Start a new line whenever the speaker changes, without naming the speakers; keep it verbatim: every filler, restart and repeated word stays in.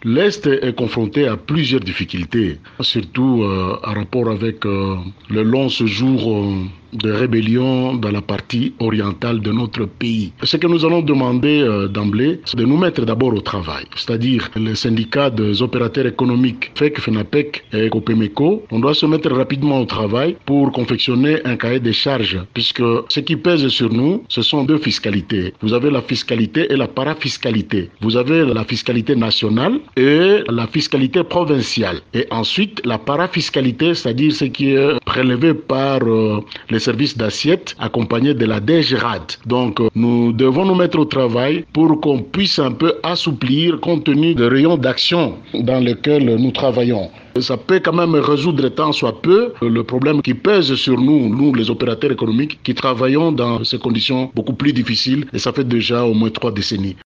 L'Est est confronté à plusieurs difficultés, surtout euh, en rapport avec euh, le long séjour euh, de rébellion dans la partie orientale de notre pays. Ce que nous allons demander euh, d'emblée, c'est de nous mettre d'abord au travail, c'est-à-dire les syndicats des opérateurs économiques, F E C, FENAPEC et COPEMECO, on doit se mettre rapidement au travail pour confectionner un cahier des charges, puisque ce qui pèse sur nous, ce sont deux fiscalités. Vous avez la fiscalité et la parafiscalité. Vous avez la fiscalité nationale et la fiscalité provinciale. Et ensuite, la parafiscalité, c'est-à-dire ce qui est prélevé par euh, les services d'assiette accompagné de la D G R A D. Donc, euh, nous devons nous mettre au travail pour qu'on puisse un peu assouplir compte tenu des rayons d'action dans lesquels nous travaillons. Ça peut quand même résoudre tant soit peu le problème qui pèse sur nous, nous les opérateurs économiques qui travaillons dans ces conditions beaucoup plus difficiles et ça fait déjà au moins trois décennies.